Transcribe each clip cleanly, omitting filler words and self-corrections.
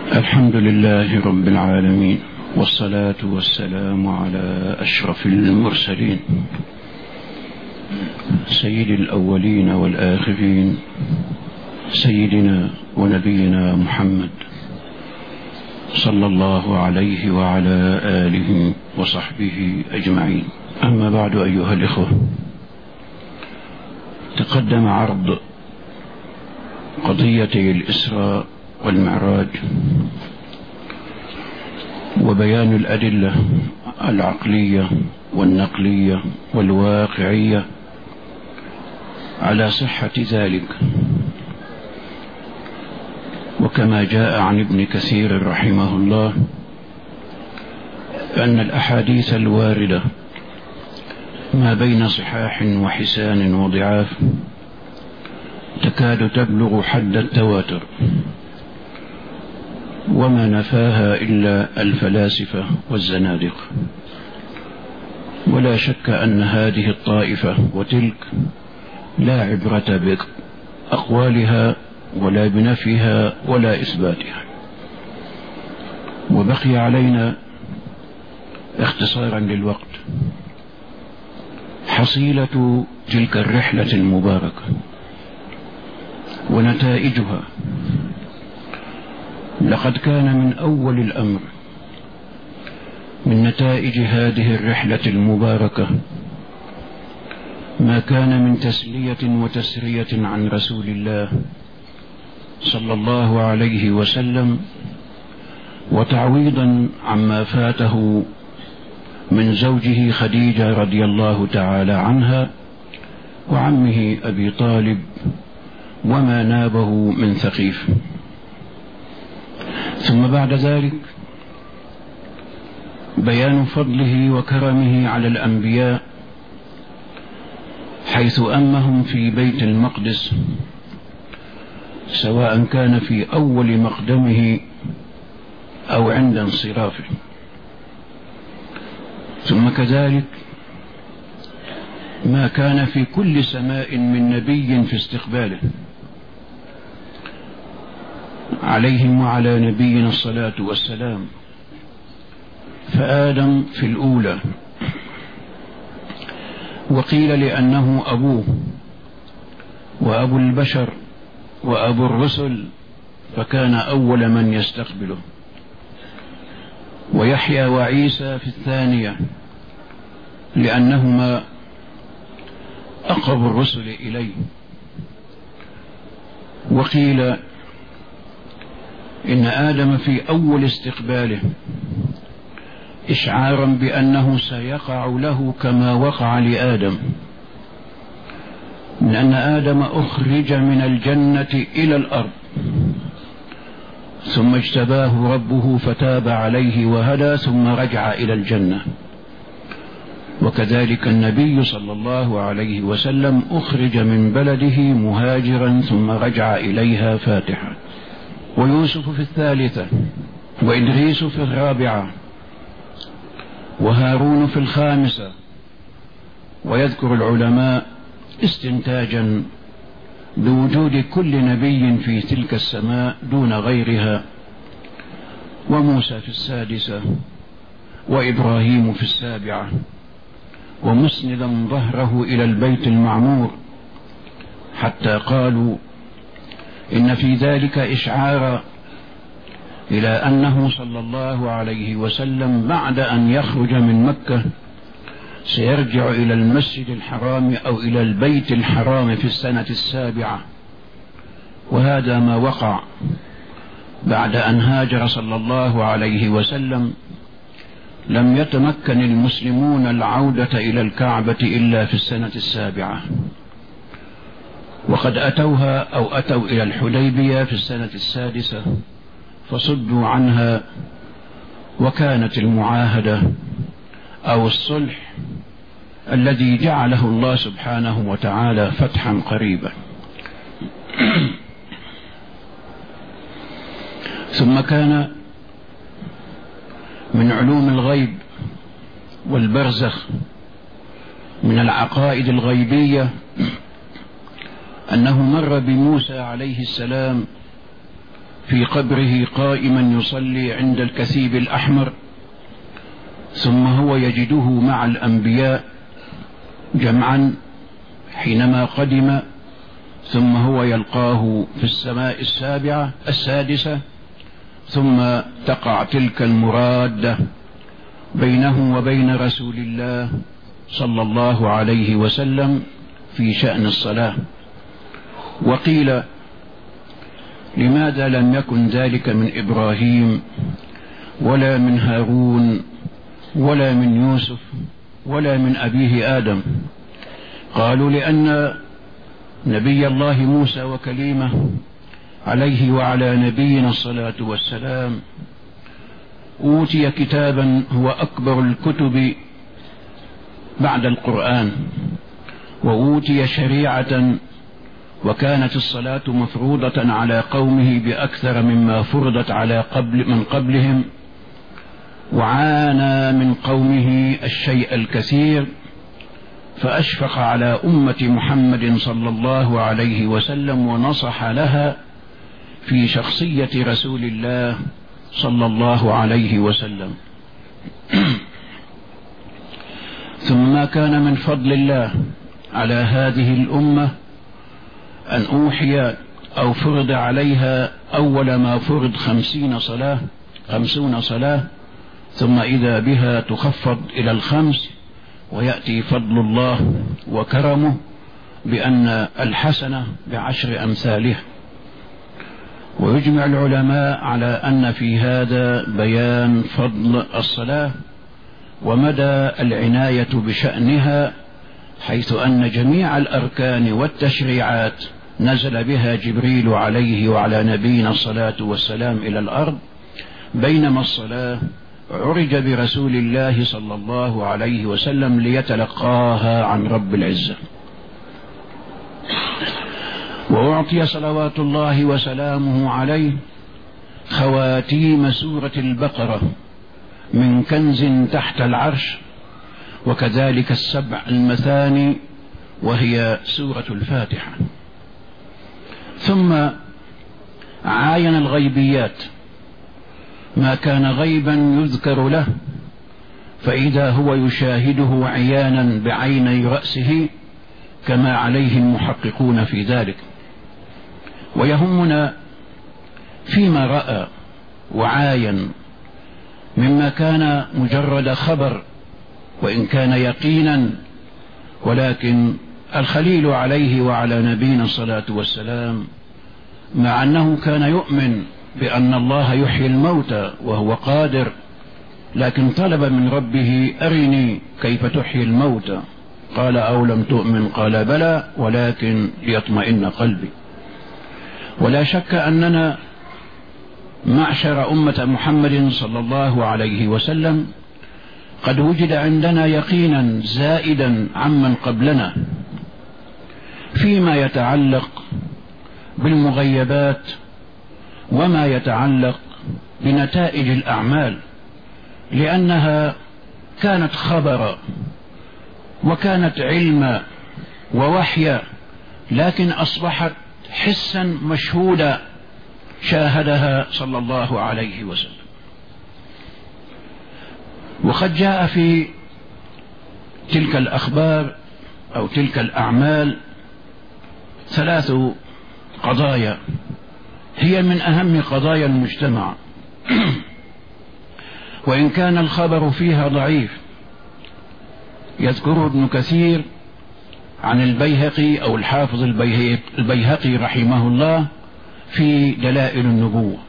الحمد لله رب العالمين، والصلاة والسلام على أشرف المرسلين سيد الأولين والآخرين، سيدنا ونبينا محمد صلى الله عليه وعلى آله وصحبه أجمعين. أما بعد، أيها الإخوة، تقدم عرض قضيتي الإسراء والمعراج وبيان الأدلة العقلية والنقلية والواقعية على صحة ذلك، وكما جاء عن ابن كثير رحمه الله أن الأحاديث الواردة ما بين صحاح وحسان وضعاف تكاد تبلغ حد التواتر، وما نفاها إلا الفلاسفة والزنادقة. ولا شك أن هذه الطائفة وتلك لا عبرة بأقوالها ولا بنفيها ولا إثباتها. وبقي علينا اختصارا للوقت حصيلة تلك الرحلة المباركة ونتائجها. لقد كان من أول الأمر من نتائج هذه الرحلة المباركة ما كان من تسلية وتسرية عن رسول الله صلى الله عليه وسلم، وتعويضا عما فاته من زوجه خديجة رضي الله تعالى عنها وعمه أبي طالب وما نابه من ثقيف. ثم بعد ذلك بيان فضله وكرمه على الأنبياء، حيث أمهم في بيت المقدس، سواء كان في أول مقدمه أو عند انصرافه. ثم كذلك ما كان في كل سماء من نبي في استقباله عليهم وعلى نبينا الصلاة والسلام. فآدم في الأولى، وقيل لأنه أبوه وأبو البشر وأبو الرسل، فكان أول من يستقبله. ويحيى وعيسى في الثانية لأنهما أقرب الرسل إليه. وقيل إن آدم في أول استقباله إشعارا بأنه سيقع له كما وقع لآدم، من أن آدم أخرج من الجنة إلى الأرض، ثم اجتباه ربه فتاب عليه وهدى، ثم رجع إلى الجنة. وكذلك النبي صلى الله عليه وسلم أخرج من بلده مهاجرا ثم رجع إليها فاتحا. ويوسف في الثالثة، وإدريس في الرابعة، وهارون في الخامسة. ويذكر العلماء استنتاجا بوجود كل نبي في تلك السماء دون غيرها، وموسى في السادسة، وإبراهيم في السابعة، ومسندا ظهره إلى البيت المعمور، حتى قالوا إن في ذلك إشعار إلى أنه صلى الله عليه وسلم بعد أن يخرج من مكة سيرجع إلى المسجد الحرام أو إلى البيت الحرام في السنة السابعة. وهذا ما وقع بعد أن هاجر صلى الله عليه وسلم. لم يتمكن المسلمون العودة إلى الكعبة إلا في السنة السابعة، وقد أتوها أو أتوا إلى الحديبية في السنة السادسة فصدوا عنها، وكانت المعاهدة أو الصلح الذي جعله الله سبحانه وتعالى فتحا قريبا. ثم كان من علوم الغيب والبرزخ من العقائد الغيبية أنه مر بموسى عليه السلام في قبره قائما يصلي عند الكثيب الأحمر، ثم هو يجده مع الأنبياء جمعا حينما قدم، ثم هو يلقاه في السماء السادسة، ثم تقع تلك المرادة بينه وبين رسول الله صلى الله عليه وسلم في شأن الصلاة. وقيل لماذا لم يكن ذلك من إبراهيم ولا من هارون ولا من يوسف ولا من أبيه آدم؟ قالوا لأن نبي الله موسى وكليمه عليه وعلى نبينا الصلاة والسلام أوتي كتابا هو أكبر الكتب بعد القرآن، وأوتي شريعة، وكانت الصلاة مفروضة على قومه بأكثر مما فرضت على من قبلهم، وعانى من قومه الشيء الكثير، فأشفق على أمة محمد صلى الله عليه وسلم ونصح لها في شخصية رسول الله صلى الله عليه وسلم. ثم ما كان من فضل الله على هذه الأمة أن أوحي أو فرض عليها أول ما فرض 50 صلاة، ثم إذا بها تخفض إلى 5، ويأتي فضل الله وكرمه بأن الحسنة ب10 أمثالها. ويجمع العلماء على أن في هذا بيان فضل الصلاة ومدى العناية بشأنها، حيث أن جميع الأركان والتشريعات نزل بها جبريل عليه وعلى نبينا الصلاة والسلام إلى الأرض، بينما الصلاة عرج برسول الله صلى الله عليه وسلم ليتلقاها عن رب العزة. وأعطي صلوات الله وسلامه عليه خواتيم سورة البقرة من كنز تحت العرش، وكذلك 7 المثاني وهي سورة الفاتحة. ثم عاين الغيبيات، ما كان غيبا يذكر له فإذا هو يشاهده عيانا بعيني رأسه، كما عليه المحققون في ذلك. ويهمنا فيما رأى وعاين مما كان مجرد خبر وإن كان يقينا، ولكن الخليل عليه وعلى نبينا الصلاة والسلام مع أنه كان يؤمن بأن الله يحيي الموتى وهو قادر، لكن طلب من ربه أرني كيف تحيي الموتى، قال أو لم تؤمن؟ قال بلى ولكن ليطمئن قلبي. ولا شك أننا معشر أمة محمد صلى الله عليه وسلم قد وجد عندنا يقينا زائدا عمن قبلنا فيما يتعلق بالمغيبات وما يتعلق بنتائج الأعمال، لأنها كانت خبرا وكانت علما ووحيا، لكن أصبحت حسا مشهودا شاهدها صلى الله عليه وسلم. وقد جاء في تلك الأخبار أو تلك الأعمال 3 قضايا هي من أهم قضايا المجتمع، وإن كان الخبر فيها ضعيف. يذكر ابن كثير عن البيهقي أو الحافظ البيهقي رحمه الله في دلائل النبوة،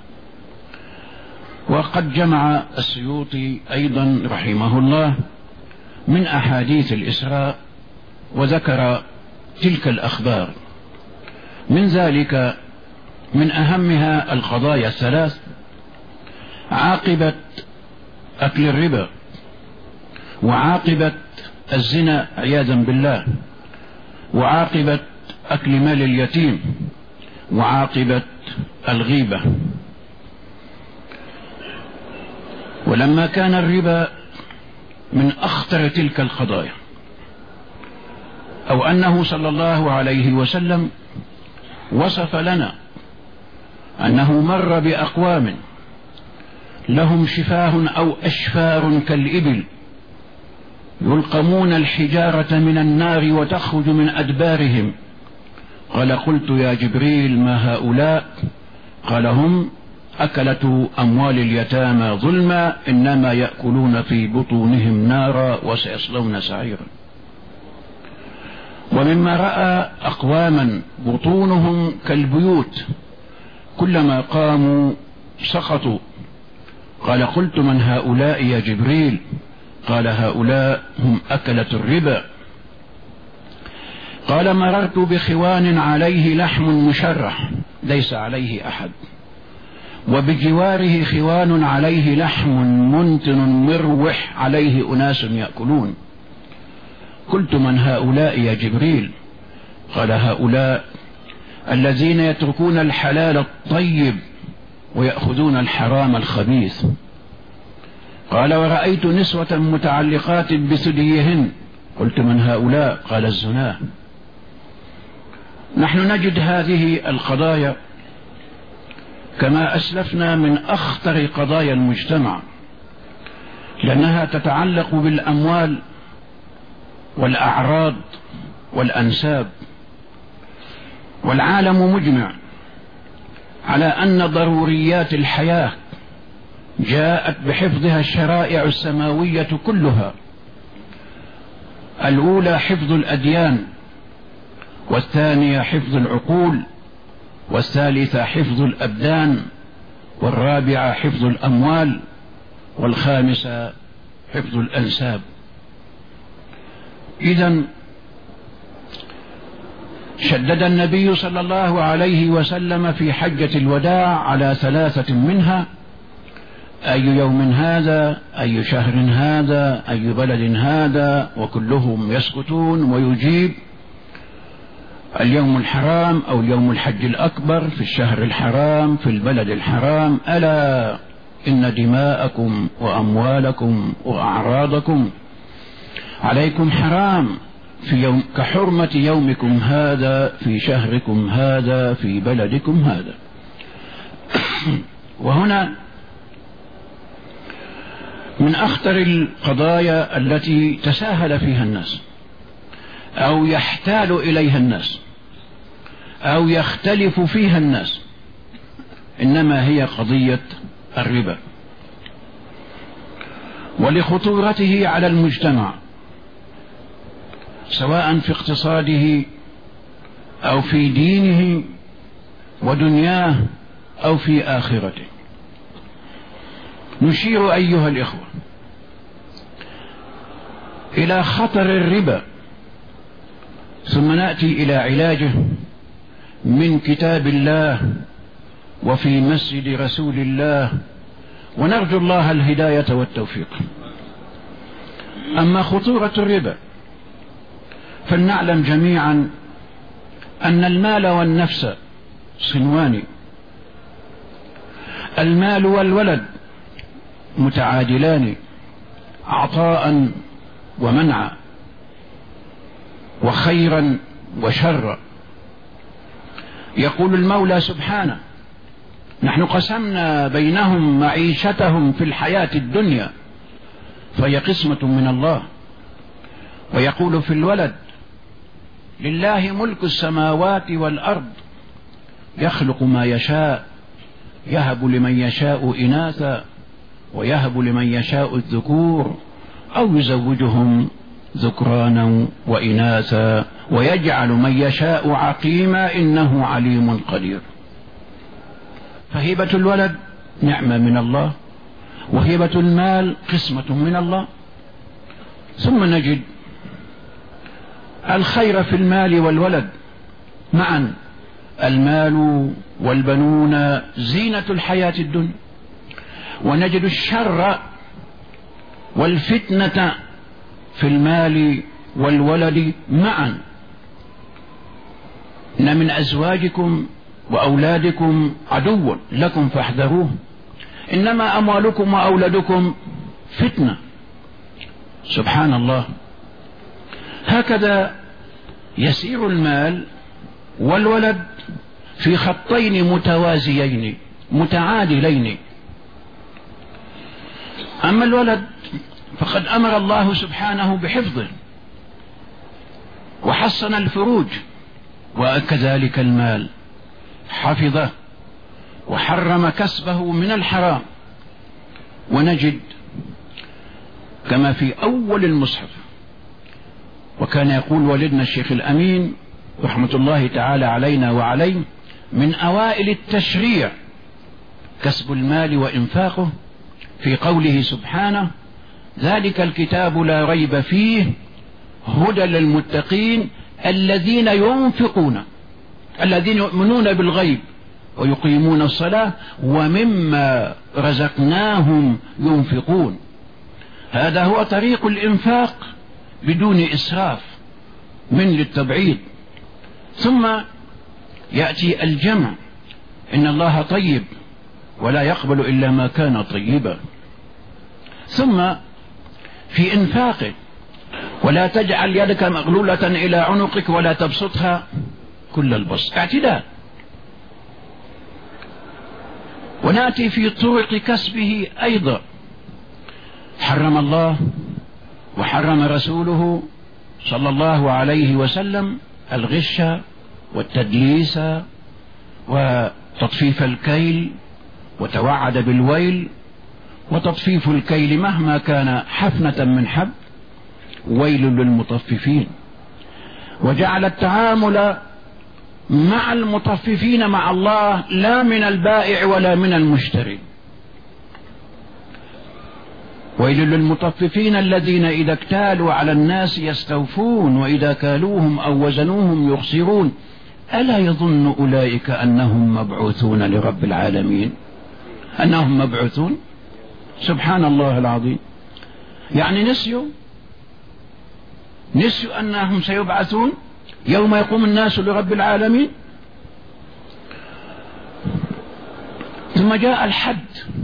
وقد جمع السيوطي أيضا رحمه الله من أحاديث الإسراء وذكر تلك الأخبار. من ذلك من أهمها القضايا 3: عاقبة أكل الربا، وعاقبة الزنا عياذا بالله، وعاقبة أكل مال اليتيم، وعاقبة الغيبة. ولما كان الربا من أخطر تلك القضايا، أو أنه صلى الله عليه وسلم وصف لنا أنه مر بأقوام لهم شفاه أو أشفار كالإبل يلقمون الحجارة من النار وتخرج من أدبارهم. قال: قلت يا جبريل ما هؤلاء؟ قال: هم أكلة أموال اليتامى ظلما، إنما يأكلون في بطونهم نارا وسيصلون سعيرا. ومما رأى أقواما بطونهم كالبيوت كلما قاموا سقطوا. قال: قلت من هؤلاء يا جبريل؟ قال: هؤلاء هم أكلة الربا. قال: مررت بخوان عليه لحم مشرح ليس عليه أحد، وبجواره خوان عليه لحم منتن مروح عليه أناس يأكلون. قلت من هؤلاء يا جبريل؟ قال: هؤلاء الذين يتركون الحلال الطيب ويأخذون الحرام الخبيث. قال: ورأيت نسوة متعلقات بثديهن. قلت من هؤلاء؟ قال: الزناه. نحن نجد هذه القضايا كما أسلفنا من أخطر قضايا المجتمع، لأنها تتعلق بالأموال والأعراض والأنساب. والعالم مجمع على أن ضروريات الحياة جاءت بحفظها الشرائع السماوية كلها. الأولى حفظ الأديان، والثانية حفظ العقول، والثالثة حفظ الأبدان، والرابعة حفظ الأموال، والخامسة حفظ الأنساب. إذن شدد النبي صلى الله عليه وسلم في حجة الوداع على 3 منها: أي يوم هذا، أي شهر هذا، أي بلد هذا، وكلهم يسكتون ويجيب: اليوم الحرام أو اليوم الحج الأكبر في الشهر الحرام في البلد الحرام، ألا إن دماءكم وأموالكم وأعراضكم عليكم حرام في يوم كحرمة يومكم هذا في شهركم هذا في بلدكم هذا. وهنا من أخطر القضايا التي تساهل فيها الناس أو يحتال إليها الناس أو يختلف فيها الناس، إنما هي قضية الربا، ولخطورته على المجتمع سواء في اقتصاده أو في دينه ودنياه أو في آخرته. نشير أيها الإخوة إلى خطر الربا، ثم نأتي إلى علاجه من كتاب الله وفي مسجد رسول الله، ونرجو الله الهداية والتوفيق. أما خطورة الربا فلنعلم جميعا أن المال والنفس صنوان. المال والولد متعادلان، عطاء ومنعا، وخيرا وشرا. يقول المولى سبحانه: نحن قسمنا بينهم معيشتهم في الحياة الدنيا، فهي قسمة من الله. ويقول في الولد: لله ملك السماوات والأرض يخلق ما يشاء يهب لمن يشاء إناثا ويهب لمن يشاء الذكور أو يزوجهم ذكرانا وإناثا ويجعل من يشاء عقيما إنه عليم قدير. فهبة الولد نعمة من الله، وهبة المال قسمة من الله. ثم نجد الخير في المال والولد معا. المال والبنون زينة الحياة الدنيا، ونجد الشر والفتنة في المال والولد معا. إن من أزواجكم وأولادكم عدو لكم فاحذروه، إنما أموالكم وأولادكم فتنة. سبحان الله. هكذا يسير المال والولد في خطين متوازيين متعادلين. أما الولد فقد أمر الله سبحانه بحفظه وحصن الفروج، وكذلك المال حفظه وحرم كسبه من الحرام. ونجد كما في أول المصحف، وكان يقول والدنا الشيخ الأمين رحمة الله تعالى علينا وعليه: من أوائل التشريع كسب المال وإنفاقه، في قوله سبحانه: ذلك الكتاب لا ريب فيه هدى للمتقين الذين يؤمنون بالغيب ويقيمون الصلاة ومما رزقناهم ينفقون. هذا هو طريق الإنفاق بدون إسراف من للتبعيد. ثم يأتي الجمع: إن الله طيب ولا يقبل إلا ما كان طيبا. ثم في إنفاقه: ولا تجعل يدك مغلولة إلى عنقك ولا تبسطها كل البسط، اعتدال. ونأتي في طرق كسبه أيضا: حرم الله وحرم رسوله صلى الله عليه وسلم الغش والتدليس وتطفيف الكيل، وتوعد بالويل، وتطفيف الكيل مهما كان حفنة من حب ويل للمطففين. وجعل التعامل مع المطففين مع الله لا من البائع ولا من المشتري. ويل للمطففين الذين إذا اكتالوا على الناس يستوفون وإذا كالوهم أو وزنوهم يخسرون ألا يظن أولئك أنهم مبعوثون لرب العالمين؟ أنهم مبعوثون، سبحان الله العظيم. يعني نسيوا أنهم سيبعثون يوم يقوم الناس لرب العالمين. ثم جاء الحد،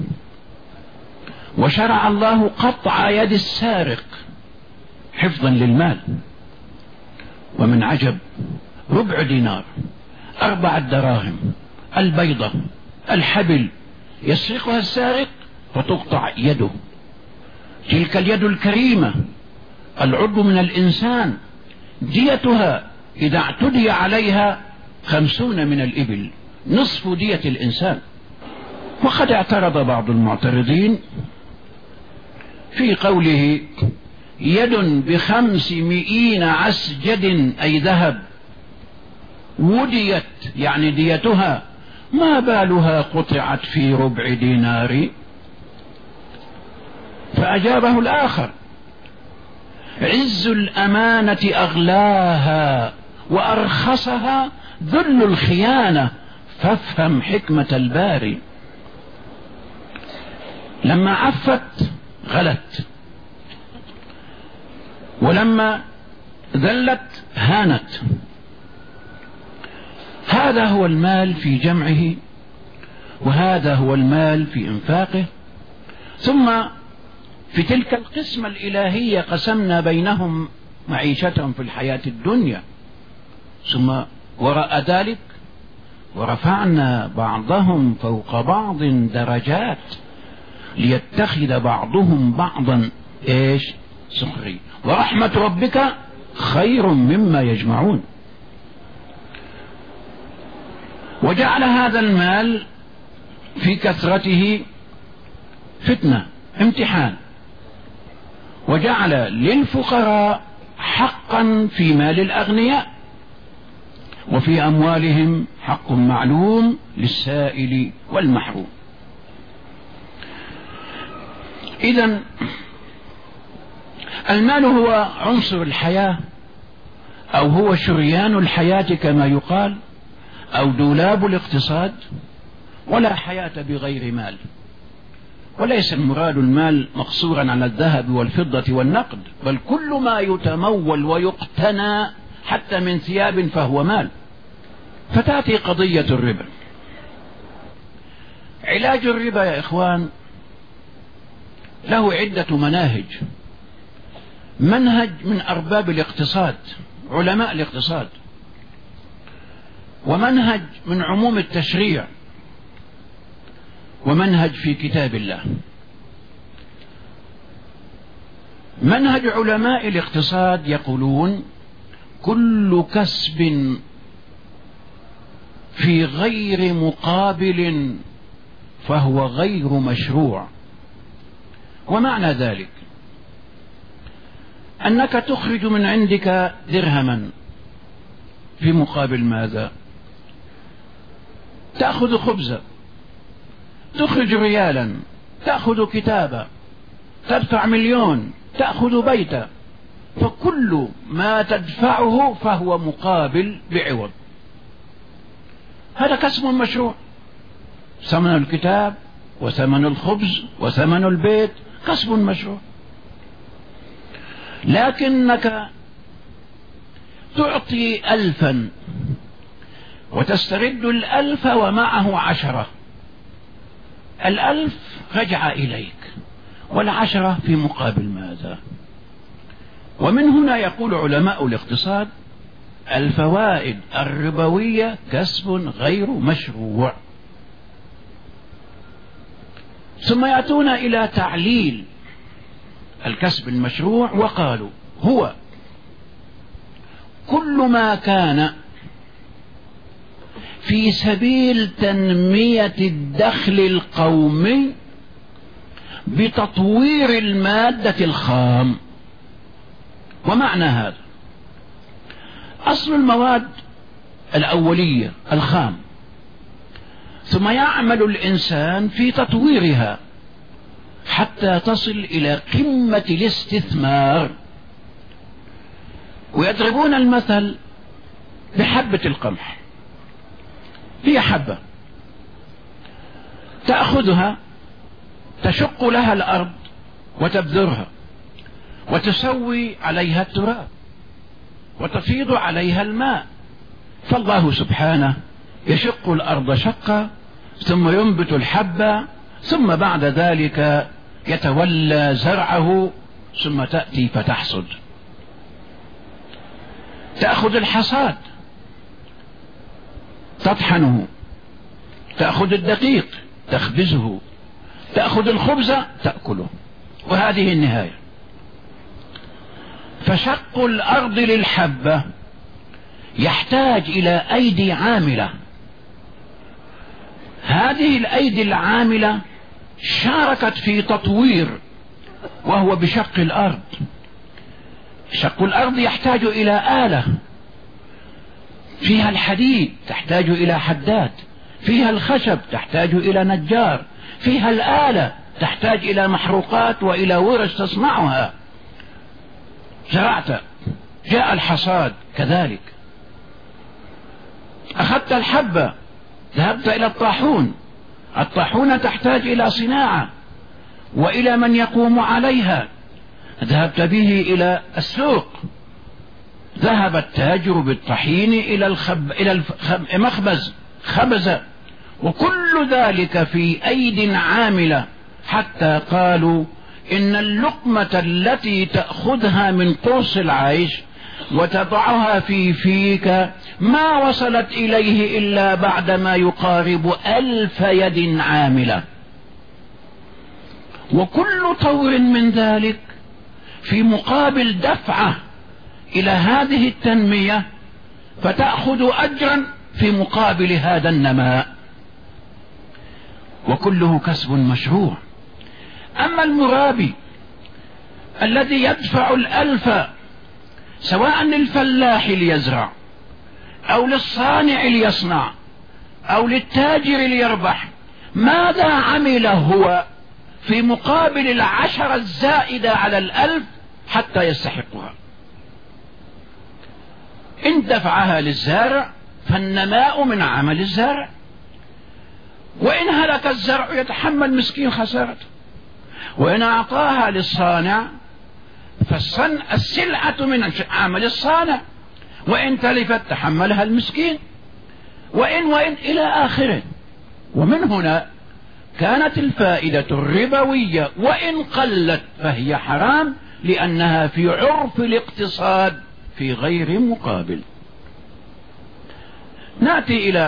وشرع الله قطع يد السارق حفظا للمال. ومن عجب 1/4 دينار، 4 دراهم، البيضة، الحبل، يسرقها السارق فتقطع يده. تلك اليد الكريمة العضو من الإنسان ديتها إذا اعتدي عليها 50 من الإبل، نصف دية الإنسان. وقد اعترض بعض المعترضين في قوله: يد ب500 عسجد أي ذهب وديت، يعني ديتها، ما بالها قطعت في 1/4 دينار؟ فأجابه الآخر: عز الأمانة أغلاها وأرخصها ذل الخيانة، فافهم حكمة الباري. لما عفت غلت، ولما ذلت هانت. هذا هو المال في جمعه، وهذا هو المال في إنفاقه. ثم في تلك القسمة الإلهية قسمنا بينهم معيشتهم في الحياة الدنيا، ثم وراء ذلك ورفعنا بعضهم فوق بعض درجات ليتخذ بعضهم بعضا سخري، ورحمة ربك خير مما يجمعون. وجعل هذا المال في كثرته فتنة، امتحان. وجعل للفقراء حقا في مال الأغنياء، وفي أموالهم حق معلوم للسائل والمحروم. إذن المال هو عنصر الحياة، أو هو شريان الحياة كما يقال، أو دولاب الاقتصاد. ولا حياة بغير مال. وليس المراد المال مقصورا على الذهب والفضة والنقد، بل كل ما يتمول ويقتنى حتى من ثياب فهو مال. فتأتي قضية الربا. علاج الربا يا إخوان له عدة مناهج. منهج من أرباب الاقتصاد، علماء الاقتصاد، ومنهج من عموم التشريع، ومنهج في كتاب الله. منهج علماء الاقتصاد يقولون: كل كسب في غير مقابل فهو غير مشروع. ومعنى ذلك أنك تخرج من عندك درهما في مقابل ماذا؟ تأخذ خبزا، تخرج ريالا، تأخذ كتابا، تدفع مليون، تأخذ بيتا. فكل ما تدفعه فهو مقابل بعوض. هذا كسب مشروع. ثمن الكتاب وثمن الخبز وثمن البيت كسب مشروع. لكنك تعطي 1000 وتسترد 1000 ومعه 10. 1000 رجع إليك، 10 في مقابل ماذا؟ ومن هنا يقول علماء الاقتصاد: الفوائد الربوية كسب غير مشروع. ثم يأتون إلى تعليل الكسب المشروع وقالوا: هو كل ما كان في سبيل تنمية الدخل القومي بتطوير المادة الخام. ومعنى هذا: أصل المواد الأولية الخام، ثم يعمل الإنسان في تطويرها حتى تصل إلى قمة الاستثمار. ويضربون المثل بحبة القمح. هي حبة تأخذها، تشق لها الأرض وتبذرها وتسوي عليها التراب وتفيض عليها الماء. فالله سبحانه يشق الأرض شقا، ثم ينبت الحبة، ثم بعد ذلك يتولى زرعه، ثم تأتي فتحصد. تأخذ الحصاد تطحنه، تأخذ الدقيق تخبزه، تأخذ الخبز تأكله، وهذه النهاية. فشق الأرض للحبة يحتاج إلى أيدي عاملة. هذه الأيدي العاملة شاركت في تطوير، وهو بشق الأرض. شق الأرض يحتاج إلى آلة فيها الحديد، تحتاج إلى حداد، فيها الخشب تحتاج إلى نجار، فيها الآلة تحتاج إلى محروقات وإلى ورش تصنعها. زرعت، جاء الحصاد كذلك. أخذت الحبة، ذهبت إلى الطاحون، الطاحونة تحتاج إلى صناعة وإلى من يقوم عليها. ذهبت به إلى السوق، ذهب التاجر بالطحين إلى المخبز، خبز. وكل ذلك في أيد عاملة، حتى قالوا إن اللقمة التي تأخذها من قرص العيش وتضعها في فيك ما وصلت إليه إلا بعدما يقارب 1000 يد عاملة. وكل طور من ذلك في مقابل دفعة إلى هذه التنمية، فتأخذ أجرا في مقابل هذا النماء، وكله كسب مشروع. أما المرابي الذي يدفع 1000 سواء للفلاح ليزرع أو للصانع ليصنع أو للتاجر ليربح، ماذا عمل هو في مقابل 10 الزائدة على 1000 حتى يستحقها؟ إن دفعها للزارع فالنماء من عمل الزارع، وإن هلك الزرع يتحمل مسكين خسارته، وإن أعطاها للصانع فالسلعة من عمل الصانع، وإن تلفت تحملها المسكين، وإن إلى آخره. ومن هنا كانت الفائدة الربوية وإن قلت فهي حرام، لأنها في عرف الاقتصاد في غير مقابل. نأتي إلى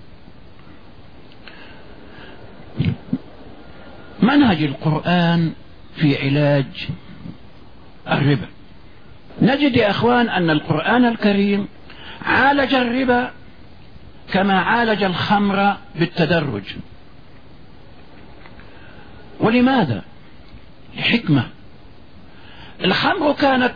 منهج القرآن في علاج الربا. نجد يا أخوان أن القرآن الكريم عالج الربا كما عالج الخمر بالتدرج. ولماذا؟ لحكمة. الخمر كانت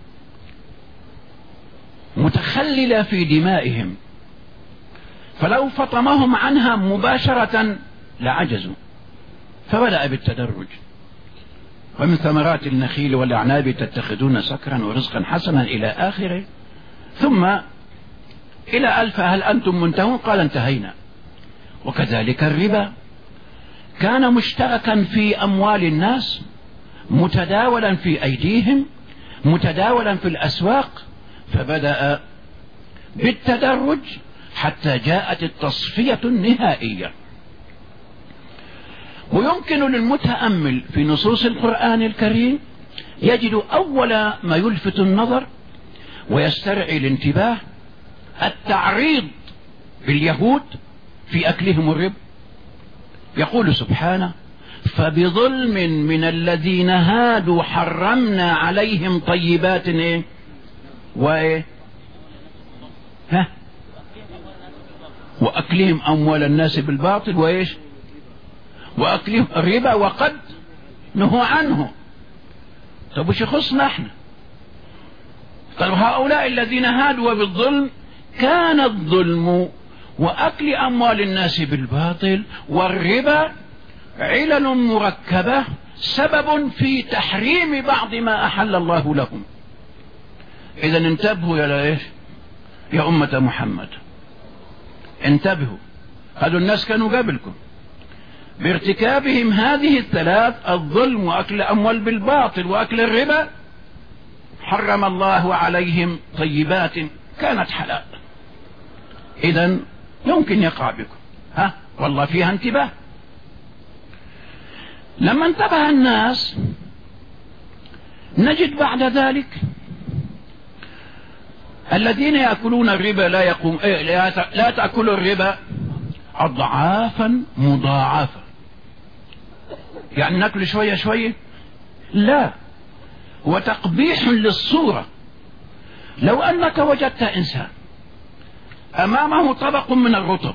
متخللة في دمائهم، فلو فطمهم عنها مباشرة لعجزوا، فبدأ بالتدرج. ومن ثمرات النخيل والأعناب تتخذون سكرا ورزقا حسنا إلى آخره، ثم إلى ألف هل أنتم منتهون؟ قال انتهينا. وكذلك الربا كان مشتركا في أموال الناس، متداولا في أيديهم، متداولا في الأسواق، فبدأ بالتدرج حتى جاءت التصفية النهائية. ويمكن للمتأمل في نصوص القرآن الكريم يجد أول ما يلفت النظر ويسترعي الانتباه التعريض باليهود في أكلهم الربا. يقول سبحانه: فبظلم من الذين هادوا حرمنا عليهم طيبات وأكلهم أموال الناس بالباطل وأكلهم الربا وقد نهوا عنه. طب وش يخصنا احنا؟ طب هؤلاء الذين هادوا وبالظلم، كان الظلم وأكل أموال الناس بالباطل والربا علل مركبة سبب في تحريم بعض ما أحل الله لهم. إذا انتبهوا يا أمة محمد، انتبهوا. هذول الناس كانوا قبلكم بارتكابهم هذه الثلاث: الظلم وأكل أموال بالباطل وأكل الربا، حرم الله عليهم طيبات كانت حلال. إذن يمكن يقع بكم والله فيها انتباه. لما انتبه الناس نجد بعد ذلك الذين يأكلون الربا لا تأكلوا الربا أضعافا مضاعفة. يعني نأكل شوية شوية؟ لا، هو تقبيح للصورة. لو أنك وجدت إنسان أمامه طبق من الرطب،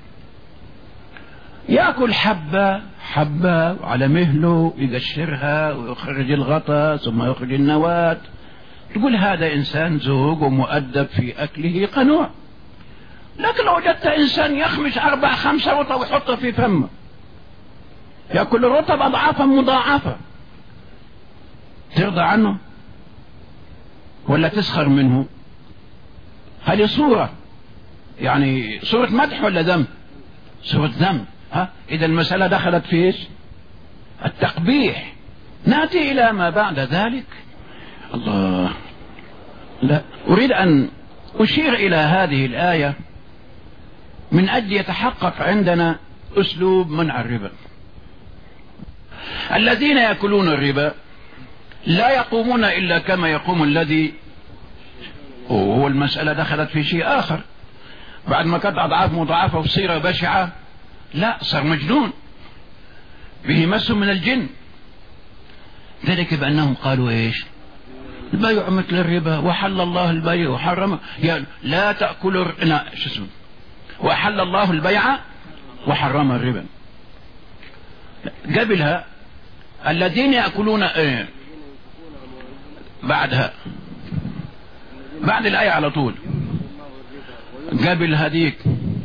يأكل حبة حبة وعلى مهله يقشرها ويخرج الغطاء ثم يخرج النواة، تقول هذا إنسان ذوق ومؤدب في أكله قنوع. لكن لو وجدت إنسان يخمش 4-5 رطب ويحطه في فمه، يأكل الرطب أضعافا مضاعفة، ترضى عنه ولا تسخر منه؟ هذه صورة، يعني صورة مدح ولا ذم؟ صورة ذم. إذا المسألة دخلت في إيش؟ التقبيح. نأتي إلى ما بعد ذلك. الله، لا أريد أن أشير إلى هذه الآية من أجل يتحقق عندنا أسلوب منع الربا. الذين يأكلون الربا لا يقومون إلا كما يقوم الذي، وهو المسألة دخلت في شيء آخر. بعد ما كانت أضعاف مضاعفة وصيرة بشعة، لا، صار مجنون به مس من الجن. ذلك بأنهم قالوا إيش؟ البيع مثل الربا، وحل الله البيع وحرم، لا تأكلوا وحل الله البيع وحرم الربا. قبلها الذين يأكلون بعدها بعد الآية على طول، قبل هذيك.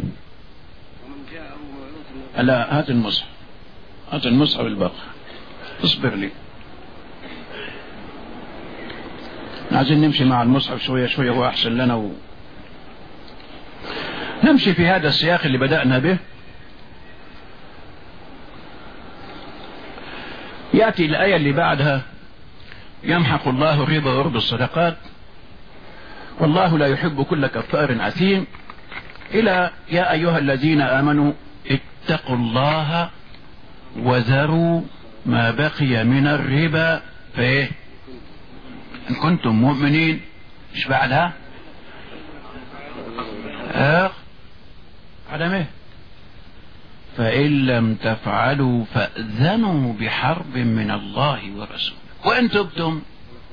لا، هات المصحف، هات المصحف الباقي، اصبر لي، عايزين نمشي مع المصحف شوية شوية، هو أحسن لنا نمشي في هذا السياق اللي بدأنا به. يأتي الآية اللي بعدها: يمحق الله الربا ويربي الصدقات والله لا يحب كل كفار أثيم، إلى يا أيها الذين آمنوا اتقوا الله وذروا ما بقي من الربا فإيه إن كنتم مؤمنين. إيش بعدها؟ عدمه. فإن لم تفعلوا فأذنوا بحرب من الله ورسوله وإن تبتم.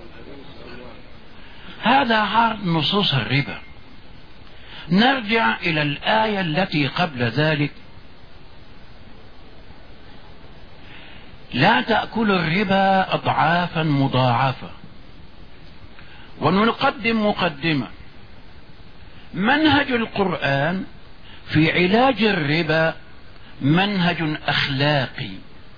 هذا عرض نصوص الربا. نرجع إلى الآية التي قبل ذلك: لا تأكلوا الربا أضعافا مضاعفة. ونقدم مقدمة: منهج القرآن في علاج الربا منهج أخلاقي،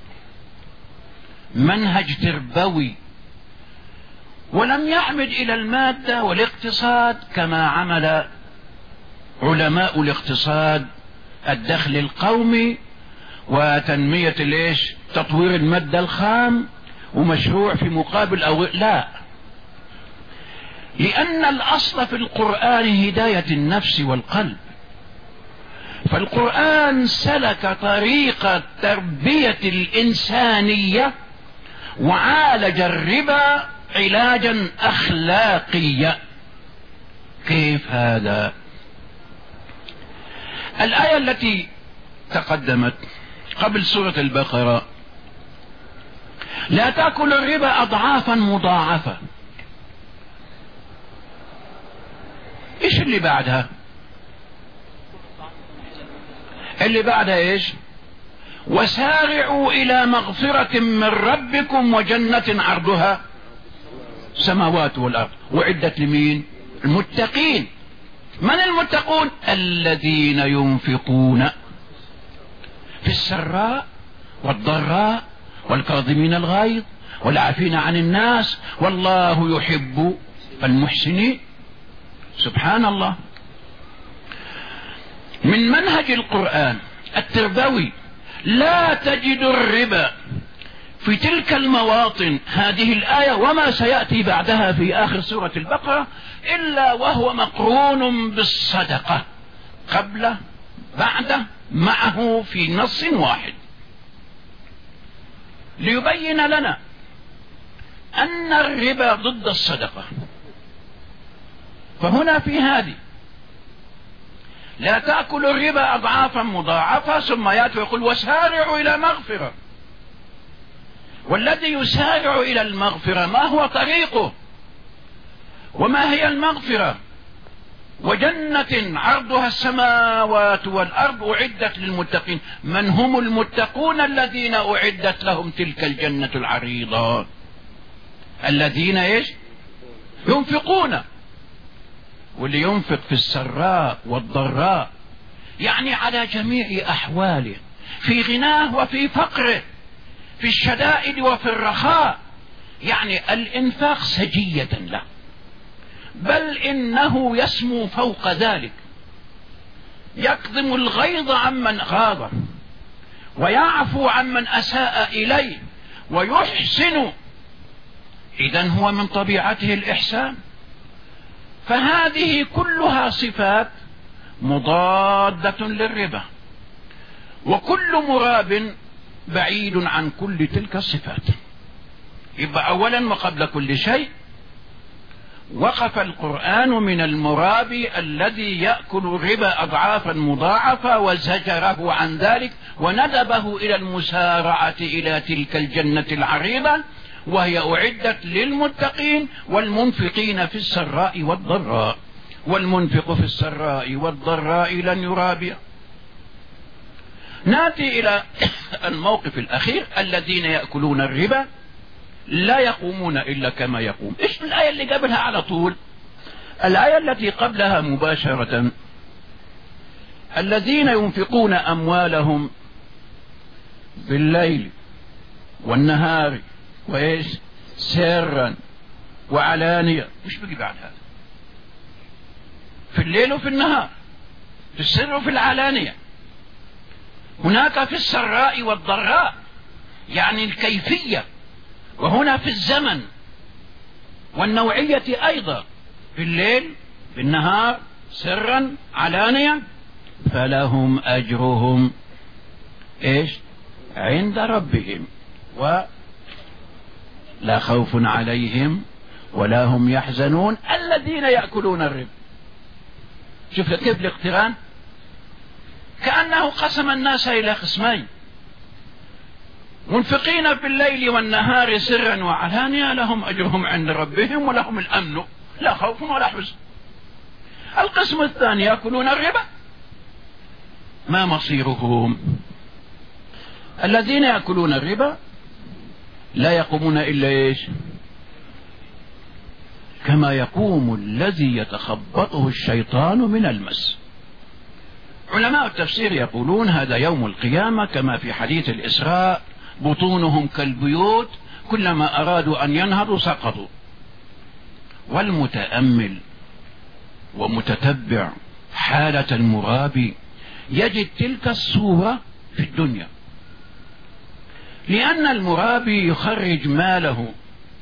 منهج تربوي، ولم يعمد إلى المادة والاقتصاد كما عمل علماء الاقتصاد، الدخل القومي وتنمية تطوير المادة الخام ومشروع في مقابل أو لا. لأن الأصل في القرآن هداية النفس والقلب، فالقرآن سلك طريقة تربية الإنسانية وعالج الربا علاجا أخلاقيا. كيف هذا؟ الآية التي تقدمت قبل سورة البقرة: لا تأكل الربا أضعافا مضاعفة. ايش اللي بعدها؟ اللي بعدها ايش؟ وسارعوا إلى مغفرة من ربكم وجنة عرضها السماوات والأرض. وعدت لمين؟ المتقين. من المتقون؟ الذين ينفقون في السراء والضراء والكاظمين الغيظ والعافين عن الناس والله يحب المحسنين. سبحان الله. من منهج القرآن التربوي لا تجد الربا في تلك المواطن، هذه الآية وما سيأتي بعدها في آخر سورة البقرة، إلا وهو مقرون بالصدقة، قبل بعد معه في نص واحد، ليبين لنا أن الربا ضد الصدقة. فهنا في هذه لا تأكل الربا أضعافا مضاعفة، ثم يأتي ويقول وسارعوا إلى مغفرة. والذي يسارع إلى المغفرة ما هو طريقه؟ وما هي المغفرة؟ وجنة عرضها السماوات والأرض أعدت للمتقين. من هم المتقون الذين أعدت لهم تلك الجنة العريضة؟ الذين ايش؟ ينفقون. واللي ينفق في السراء والضراء يعني على جميع أحواله، في غناه وفي فقره، في الشدائد وفي الرخاء، يعني الإنفاق سجية له، بل إنه يسمو فوق ذلك، يكظم الغيظ عمن غاض ويعفو عمن أساء إليه ويحسن. إذن هو من طبيعته الإحسان. فهذه كلها صفات مضادة للربا، وكل مراب بعيد عن كل تلك الصفات. يبقى أولا وقبل كل شيء وقف القرآن من المرابي الذي يأكل الربا أضعافا مضاعفة وزجره عن ذلك وندبه إلى المسارعة إلى تلك الجنة العريضة، وهي أعدت للمتقين والمنفقين في السراء والضراء. والمنفق في السراء والضراء لن يرابي. نأتي إلى الموقف الأخير: الذين يأكلون الربا لا يقومون إلا كما يقوم. إيش الآية اللي قبلها على طول؟ الآية التي قبلها مباشرة: الذين ينفقون أموالهم بالليل والنهار وإيش سرا وعلانية. مش بقي بعد هذا؟ في الليل وفي النهار، في السر وفي العلانية. هناك في السراء والضراء يعني الكيفية، وهنا في الزمن والنوعية أيضا، في الليل في النهار سرا علانية. فلهم أجرهم إيش عند ربهم ولا خوف عليهم ولا هم يحزنون الذين يأكلون الربا. شوف كيف الاقتران، كأنه قسم الناس إلى قسمين: منفقين في الليل والنهار سرا وعلانية لهم أجرهم عند ربهم ولهم الأمن لا خوف ولا حزن. القسم الثاني يأكلون الربا. ما مصيرهم؟ الذين يأكلون الربا لا يقومون إلا إيش؟ كما يقوم الذي يتخبطه الشيطان من المس. علماء التفسير يقولون هذا يوم القيامة، كما في حديث الإسراء: بطونهم كالبيوت كلما أرادوا أن ينهضوا سقطوا. والمتأمل ومتتبع حالة المرابي يجد تلك الصورة في الدنيا، لأن المرابي يخرج ماله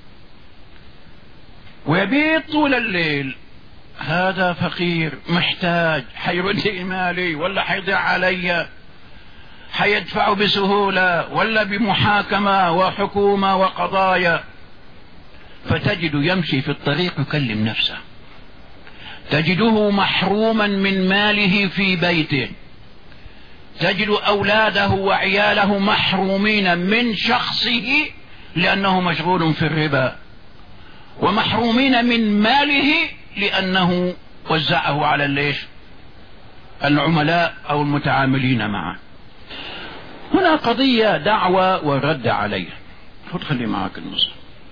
ويبيت طول الليل. هذا فقير محتاج، حيرد لي مالي ولا حيضيع علي، حيدفع بسهولة ولا بمحاكمة وحكومة وقضايا. فتجد يمشي في الطريق يكلم نفسه، تجده محروما من ماله في بيته، تجد أولاده وعياله محرومين من شخصه لأنه مشغول في الربا، ومحرومين من ماله لأنه وزعه على العملاء أو المتعاملين معه. هنا قضية دعوة والرد عليها. خلي معك النص.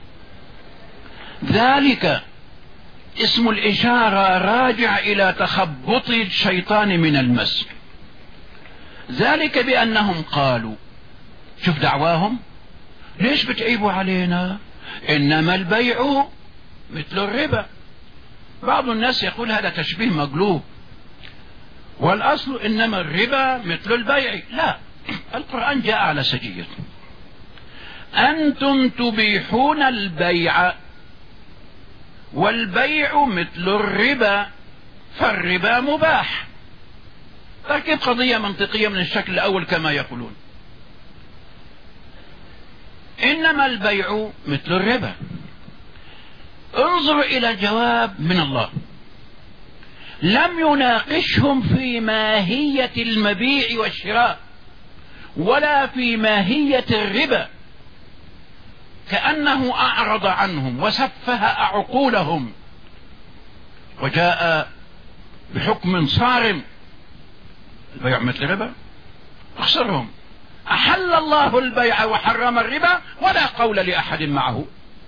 ذلك اسم الإشارة راجع إلى تخبط الشيطان من المس. ذلك بأنهم قالوا، شوف دعواهم، ليش بتعيبوا علينا؟ إنما البيع مثل الربا. بعض الناس يقول هذا تشبيه مقلوب، والأصل إنما الربا مثل البيع. لا، القرآن جاء على سجية: أنتم تبيحون البيع والبيع مثل الربا فالربا مباح. تركيب قضية منطقية من الشكل الأول كما يقولون. إنما البيع مثل الربا. انظر إلى الجواب من الله، لم يناقشهم في ماهية المبيع والشراء ولا في ماهية الربا، كأنه أعرض عنهم وسفه عقولهم وجاء بحكم صارم: البيع مثل الربا، اخسرهم. أحل الله البيع وحرم الربا ولا قول لأحد معه.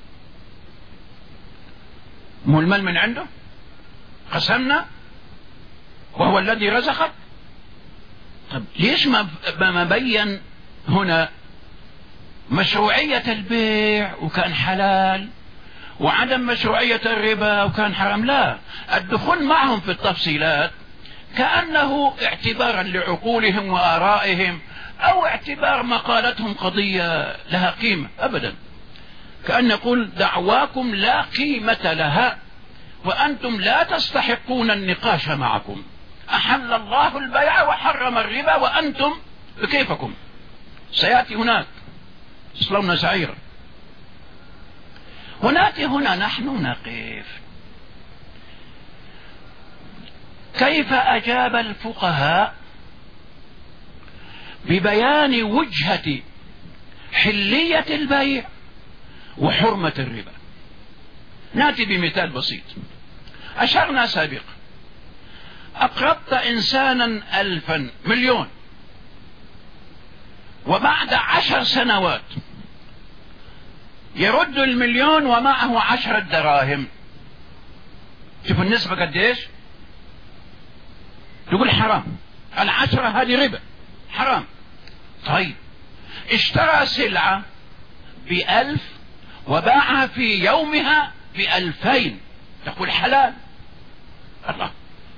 ململ من عنده، قسمنا وهو الذي رزقك. طب ليش ما بين هنا مشروعية البيع وكان حلال وعدم مشروعية الربا وكان حرام؟ لا، الدخول معهم في التفصيلات كأنه اعتبارا لعقولهم وآرائهم أو اعتبار مقالتهم قضية لها قيمة. أبدا، كأن يقول دعواكم لا قيمة لها وأنتم لا تستحقون النقاش معكم. أحل الله البيع وحرم الربا وأنتم بكيفكم، سيأتي هناك يصلون سعيرا. هنا نحن نقف. كيف أجاب الفقهاء ببيان وجهة حلية البيع وحرمة الربا؟ نأتي بمثال بسيط. أشرنا سابقا: أقرضت إنسانا 1000 مليون، وبعد 10 سنوات يرد 1,000,000 ومعه 10 دراهم. شوفوا النسبة قديش؟ تقول حرام، 10 هذه ربا، حرام. طيب، اشترى سلعة ب1000 وباعها في يومها ب2000، تقول حلال. الله،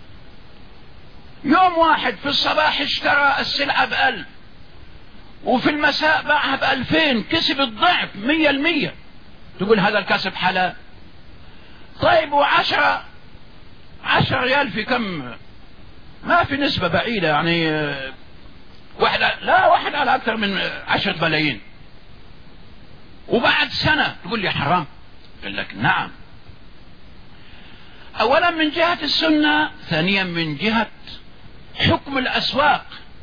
يوم واحد في الصباح اشترى السلعة ب1000 وفي المساء باعها ب2000، كسب الضعف 100%، تقول هذا الكسب حلال. طيب، و10 ريال في كم؟ ما في نسبة بعيدة، يعني واحد على أكثر من 10 ملايين، وبعد سنة تقول لي حرام. قال لك نعم، أولا من جهة السنة، ثانيا من جهة حكم الأسواق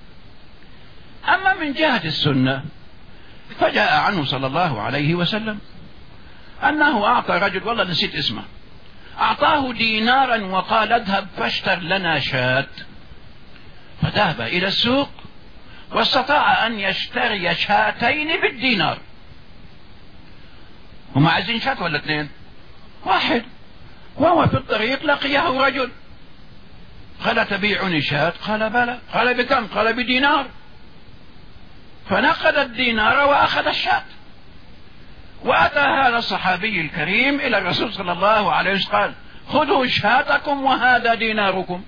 أما من جهة السنة فجاء عنه صلى الله عليه وسلم أنه أعطى رجل، والله نسيت اسمه، أعطاه دينارا وقال اذهب فاشتر لنا شاة، فذهب إلى السوق واستطاع أن يشتري شاتين بالدينار. هم عايزين شاة ولا اثنين؟ واحد. وهو في الطريق لقيه رجل قال تبيعني شاة؟ قال بلى. قال بكم؟ قال بدينار. فنقد الدينار وأخذ الشاة. وأتى هذا الصحابي الكريم إلى الرسول صلى الله عليه وسلم قال خذوا شاتكم وهذا ديناركم.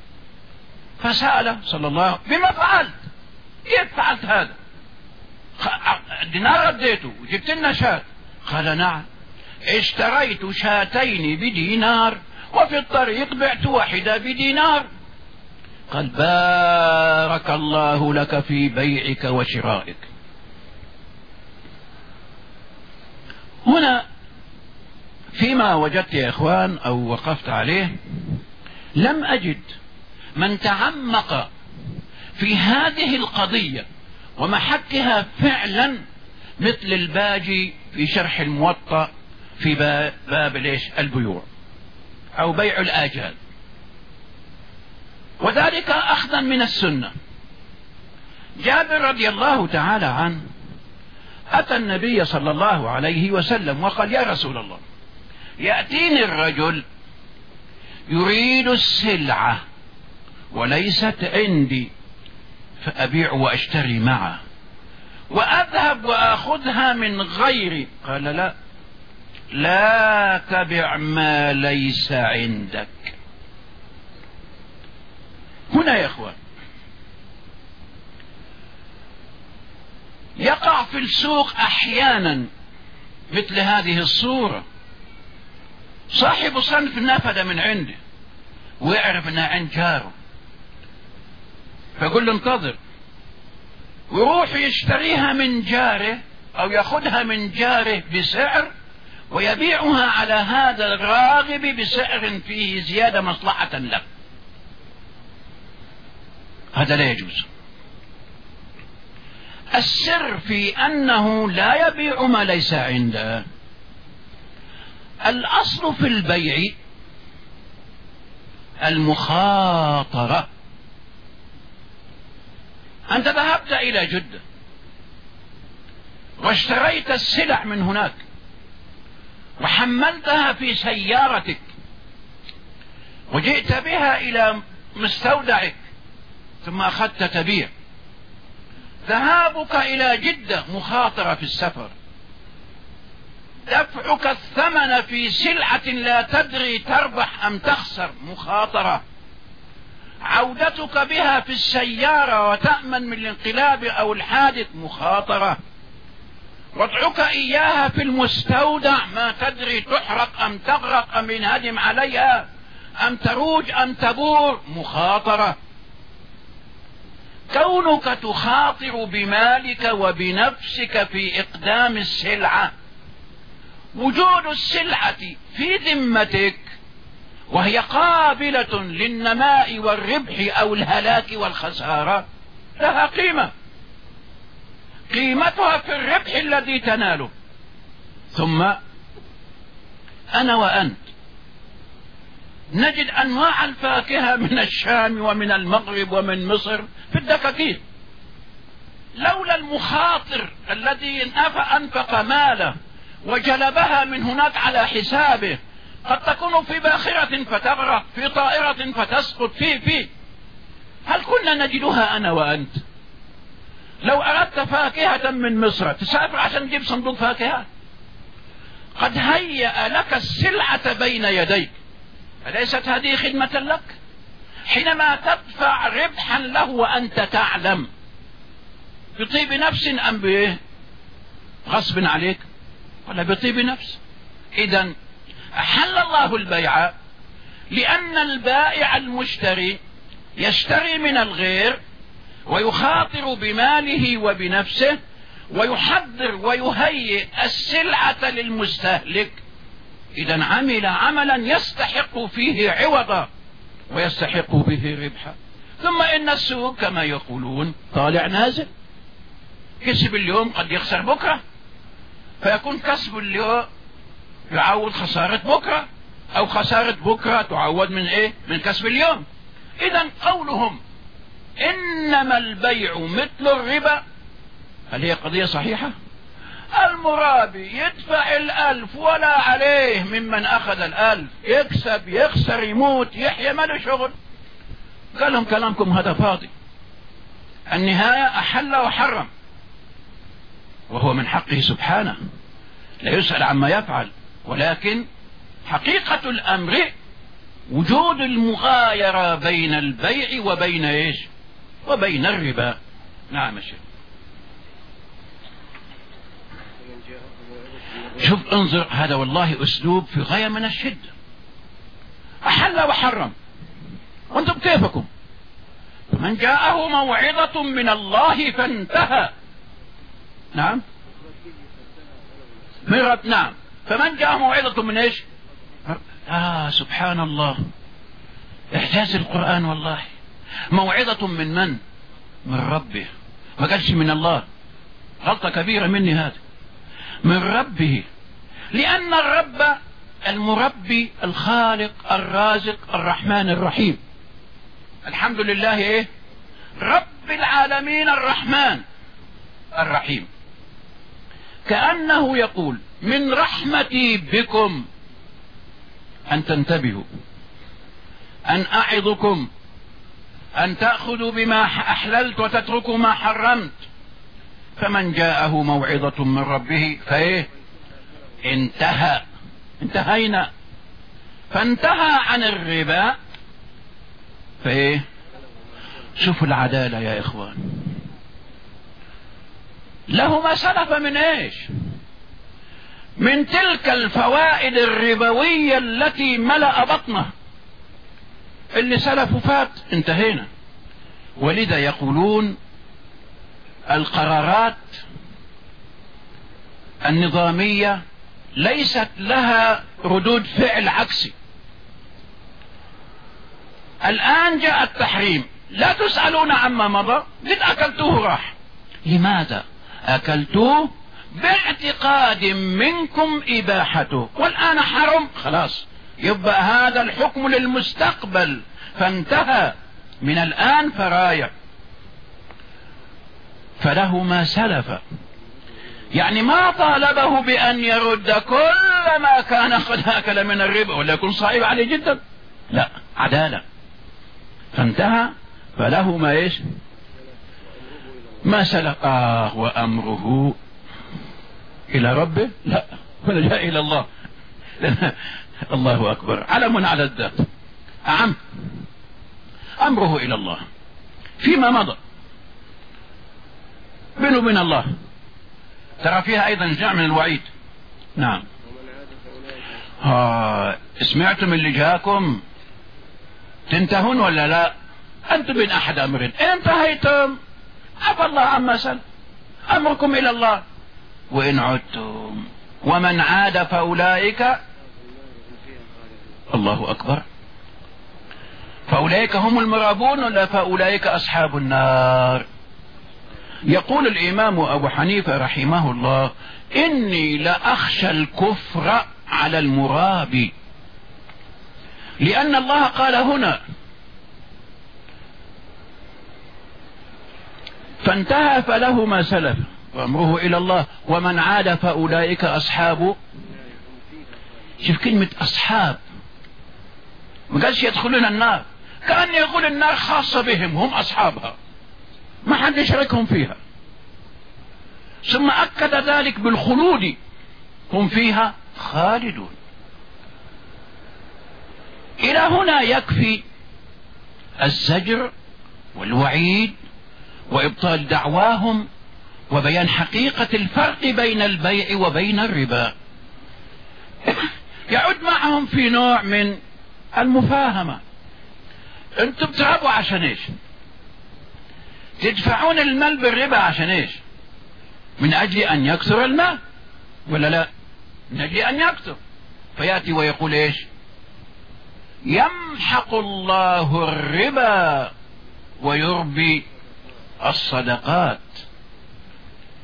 فسأل صلى الله عليه وسلم بما فعلت؟ كيف فعلت هذا؟ الدينار رديته وجبت لنا شاة. قال نعم، اشتريت شاتين بدينار وفي الطريق بعت واحدة بدينار. قال بارك الله لك في بيعك وشرائك. هنا فيما وجدت يا إخوان أو وقفت عليه لم أجد من تعمق في هذه القضية ومحكها فعلا مثل الباجي في شرح الموطأ في باب البيوع أو بيع الآجال، وذلك أخذا من السنة. جابر رضي الله تعالى عنه أتى النبي صلى الله عليه وسلم وقال يا رسول الله يأتيني الرجل يريد السلعة وليست عندي فأبيع وأشتري معه وأذهب وأخذها من غيري. قال لا، لا تبع ما ليس عندك. هنا يا إخوان يقع في السوق أحيانا مثل هذه الصورة، صاحب صنف نفذ من عنده ويعرف انها عند جاره فيقول له انتظر، ويروح يشتريها من جاره او ياخذها من جاره بسعر ويبيعها على هذا الراغب بسعر فيه زيادة مصلحة له. هذا لا يجوز. السر في أنه لا يبيع ما ليس عنده. الأصل في البيع المخاطرة. أنت ذهبت إلى جدة واشتريت السلع من هناك وحملتها في سيارتك وجئت بها إلى مستودعك ثم أخذت تبيع. ذهابك إلى جدة مخاطرة في السفر، دفعك الثمن في سلعة لا تدري تربح أم تخسر مخاطرة، عودتك بها في السيارة وتأمن من الانقلاب أو الحادث مخاطرة، وضعك إياها في المستودع ما تدري تحرق أم تغرق أم ينهدم عليها أم تروج أم تبور مخاطرة. كونك تخاطر بمالك وبنفسك في إقدام السلعة، وجود السلعة في ذمتك وهي قابلة للنماء والربح أو الهلاك والخسارة لها قيمة، قيمتها في الربح الذي تناله. ثم أنا وأنت نجد أنواع الفاكهة من الشام ومن المغرب ومن مصر في الدكاكين. لولا المخاطر الذي أنفق ماله وجلبها من هناك على حسابه قد تكون في باخرة فتغرق، في طائرة فتسقط، هل كنا نجدها أنا وأنت؟ لو أردت فاكهة من مصر تسافر عشان تجيب صندوق فاكهة؟ قد هيأ لك السلعة بين يديك، أليست هذه خدمة لك؟ حينما تدفع ربحا له وأنت تعلم بطيب نفس أم بإيه؟ غصب عليك ولا بطيب نفس؟ إذن أحل الله البيع لأن البائع المشتري يشتري من الغير ويخاطر بماله وبنفسه ويحضر ويهيئ السلعة للمستهلك. إذن عمل عملا يستحق فيه عوضا ويستحق به ربحا. ثم إن السوق كما يقولون طالع نازل، كسب اليوم قد يخسر بكرة، فيكون كسب اليوم يعوض خسارة بكرة، أو خسارة بكرة تعوض من إيه؟ من كسب اليوم. إذن قولهم إنما البيع مثل الربا، هل هي قضية صحيحة؟ المرابي يدفع 1000 ولا عليه ممن أخذ 1000، يكسب يخسر يموت يحيى ما له شغل. قال لهم كلامكم هذا فاضي، النهاية أحل وحرم، وهو من حقه سبحانه لا يسأل عما يفعل، ولكن حقيقة الأمر وجود المغايرة بين البيع وبين إيش؟ وبين الربا. نعم الشيخ. شوف انظر، هذا والله أسلوب في غاية من الشدة، أحل وحرم وانتم كيفكم. فمن جاءه موعظة من الله فانتهى. نعم من رب. نعم فمن جاءه موعظة من ايش؟ سبحان الله، احجاز القرآن والله. موعظة من من؟ من ربه، ما قالش من الله، غلطة كبيرة مني هذا، من ربه، لأن الرب المربي الخالق الرازق الرحمن الرحيم. الحمد لله ايه؟ رب العالمين الرحمن الرحيم. كأنه يقول من رحمتي بكم أن تنتبهوا، أن أعظكم، أن تأخذوا بما أحللت وتتركوا ما حرمت. فمن جاءه موعظة من ربه فإيه؟ انتهى، انتهينا، فانتهى عن الربا فإيه؟ شوفوا العدالة يا إخوان، له ما سلف من إيش؟ من تلك الفوائد الربوية التي ملأ بطنه، اللي سلف فات انتهينا. ولذا يقولون القرارات النظامية ليست لها ردود فعل عكسي. الآن جاء التحريم، لا تسألون عما مضى، قد أكلتوه راح. لماذا أكلتوه؟ باعتقاد منكم إباحته، والآن حرم، خلاص يبقى هذا الحكم للمستقبل، فانتهى من الآن فرايع، فله ما سلف. يعني ما طالبه بأن يرد كل ما كان قد أكل من الربا، ولا يكون صعب عليه جدا، لا، عدالة، فانتهى فله ما ايش؟ ما سلف. وأمره إلى ربه، لا، ولا جاء إلى الله. الله أكبر، علم على الذات، أعم، أمره إلى الله فيما مضى بينه وبين الله. ترى فيها أيضا جاء من الوعيد. نعم سمعتم اللي جاءكم تنتهون ولا لا؟ أنتم من أحد أمر انتهيتم، عفى الله عما سلف، أمركم إلى الله. وإن عدتم ومن عاد فأولئك، الله أكبر، فأولئك هم المرابون ولا فأولئك أصحاب النار؟ يقول الإمام أبو حنيفة رحمه الله إني لأخشى الكفر على المرابي، لأن الله قال هنا فانتهى فله ما سلف وأمره إلى الله ومن عاد فأولئك أصحاب. شوف كلمة أصحاب، ما قالش يدخلون النار، كأن يقول النار خاصة بهم، هم أصحابها، ما حد يشاركهم فيها. ثم أكد ذلك بالخلود، هم فيها خالدون. إلى هنا يكفي الزجر والوعيد وإبطال دعواهم وبيان حقيقة الفرق بين البيع وبين الربا. يعود معهم في نوع من المفاهمة. انتم بتعبوا عشان ايش؟ تدفعون المال بالربا عشان ايش؟ من اجل ان يكثر المال ولا لا؟ من اجل ان يكثر، فياتي ويقول ايش؟ يمحق الله الربا ويربي الصدقات.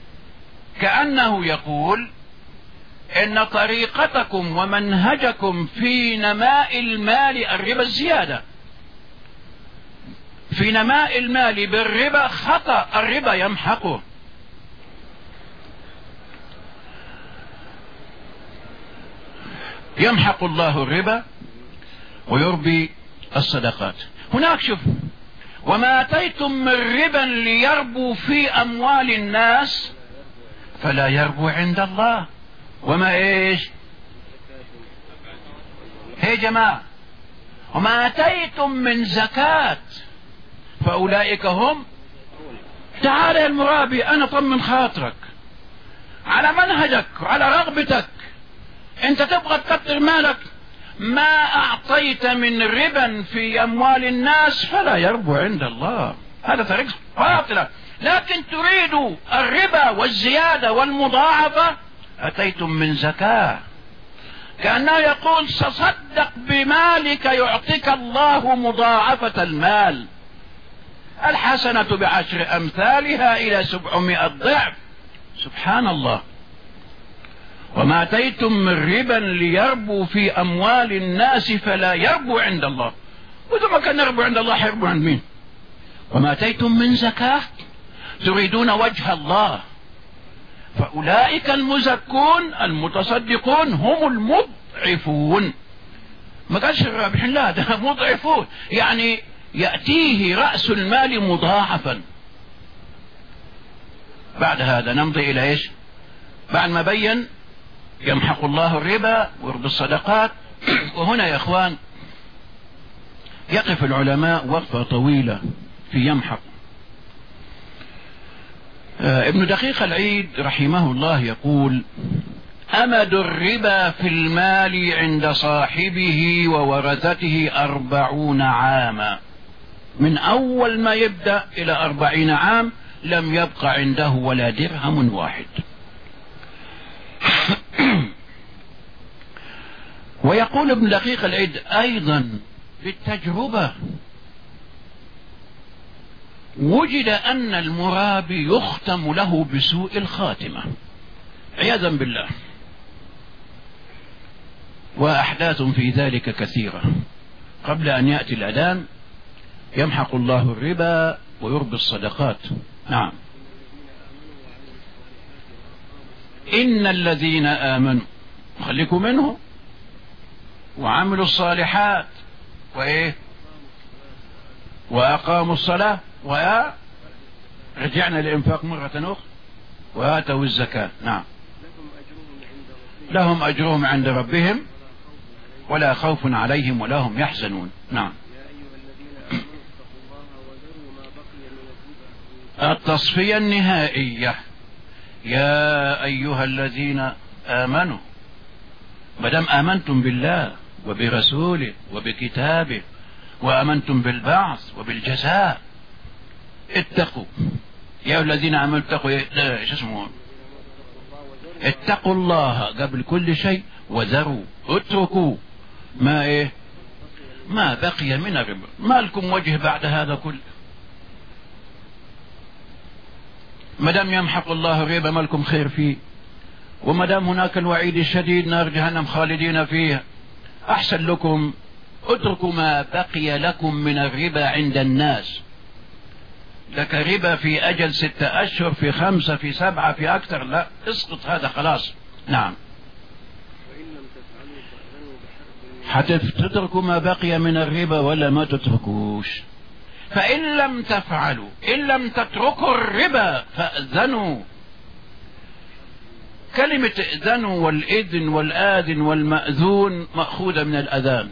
كأنه يقول إن طريقتكم ومنهجكم في نماء المال الربا الزيادة، في نماء المال بالربا خطأ، الربا يمحقه. يمحق الله الربا ويربي الصدقات. هناك شوف، وما أتيتم من ربا ليربو في أموال الناس فلا يربو عند الله. وما إيش هي جماعة، وما أتيتم من زكاة فأولئك هم. تعال يا المرابي، أنا طمن خاطرك على منهجك وعلى رغبتك، أنت تبغى تكتر مالك، ما أعطيت من ربا في أموال الناس فلا يربو عند الله. هذا طريق باطلة، لكن تريد الربا والزيادة والمضاعفة. أتيتم من زكاة، كأنه يقول تصدق بمالك يعطيك الله مضاعفة المال، الحسنة بعشر أمثالها إلى 700 ضعف. سبحان الله. وما أتيتم من ربا ليربو في أموال الناس فلا يربو عند الله. وإذا ما كان يربو عند الله حيربو عند مين؟ وما أتيتم من زكاة تريدون وجه الله فأولئك المزكون المتصدقون هم المضعفون. ما قالش الرابحين، لا، ده مضعفون، يعني يأتيه رأس المال مضاعفا. بعد هذا نمضي إلى إيش؟ بعد ما بين يمحق الله الربا ويربي الصدقات، وهنا يا إخوان يقف العلماء وقفة طويلة في يمحق. ابن دقيق العيد رحمه الله يقول: أمد الربا في المال عند صاحبه وورثته 40 عاما، من أول ما يبدأ إلى 40 عام لم يبقى عنده ولا درهم واحد. ويقول ابن دقيق العيد أيضا بالتجربة وجد أن المرابي يختم له بسوء الخاتمة عياذا بالله، وأحداث في ذلك كثيرة. قبل أن يأتي الأذان يمحق الله الربا ويربي الصدقات. نعم، إن الذين آمنوا، خليكم منهم، وعملوا الصالحات وإيه وأقاموا الصلاة ورجعنا للإنفاق مرة أخرى وآتوا الزكاة. نعم، لهم أجرهم عند ربهم ولا خوف عليهم ولا هم يحزنون. نعم، التصفية النهائية: يا أيها الذين آمنوا، مادام آمنتم بالله وبرسوله وبكتابه وآمنتم بالبعث وبالجزاء اتقوا. يا الذين آمنوا اتقوا، ايش اسمه، اتقوا الله قبل كل شيء، وذروا، اتركوا ما بقي من الربا. ما لكم وجه بعد هذا كله؟ مدام يمحق الله الربا ما لكم خير فيه، ومدام هناك الوعيد الشديد نار جهنم خالدين فيها، أحسن لكم اتركوا ما بقي لكم من الربا عند الناس. لك ربا في أجل 6 أشهر، في 5، في 7، في أكثر، لا، اسقط هذا خلاص. نعم، تتركوا ما بقي من الربا ولا ما تتركوش؟ فإن لم تفعلوا، إن لم تتركوا الربا فأذنوا. كلمة إذنوا والإذن والآذن والمأذون مأخوذة من الأذان،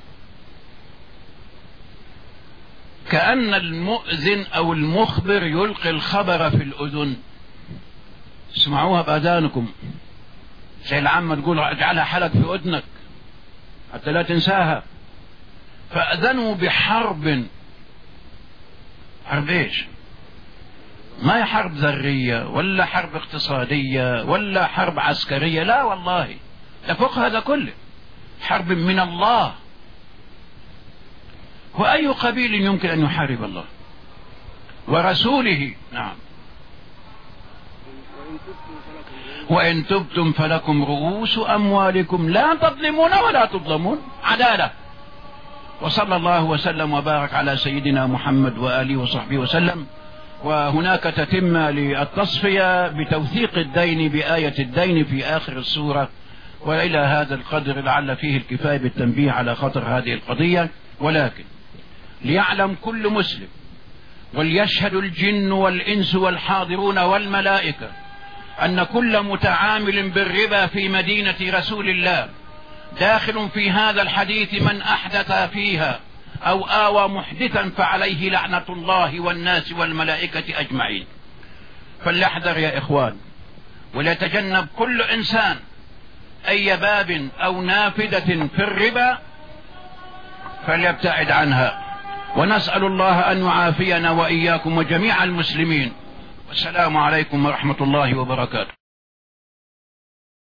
كأن المؤذن أو المخبر يلقي الخبر في الأذن. اسمعوها بأذانكم، زي العامة تقول اجعلها حلق في أذنك حتى لا تنساها. فأذنوا بحرب. حرب ايش؟ ما هي حرب ذرية ولا حرب اقتصادية ولا حرب عسكرية، لا والله، تفوق هذا كله، حرب من الله. وأي قبيل يمكن أن يحارب الله ورسوله؟ نعم، وإن تبتم فلكم رؤوس أموالكم لا تظلمون ولا تظلمون. عدالة. وصلى الله وسلم وبارك على سيدنا محمد وآله وصحبه وسلم. وهناك تتمة للتصفية بتوثيق الدين بآية الدين في آخر السورة. وإلى هذا القدر لعل فيه الكفاية بالتنبيه على خطر هذه القضية. ولكن ليعلم كل مسلم وليشهد الجن والإنس والحاضرون والملائكة أن كل متعامل بالربا في مدينة رسول الله داخل في هذا الحديث من أحدث فيها أو آوى محدثا فعليه لعنة الله والناس والملائكة أجمعين. فليحذر يا إخوان، وليتجنب كل إنسان أي باب أو نافذة في الربا فليبتعد عنها. ونسأل الله أن يعافينا وإياكم وجميع المسلمين. والسلام عليكم ورحمة الله وبركاته.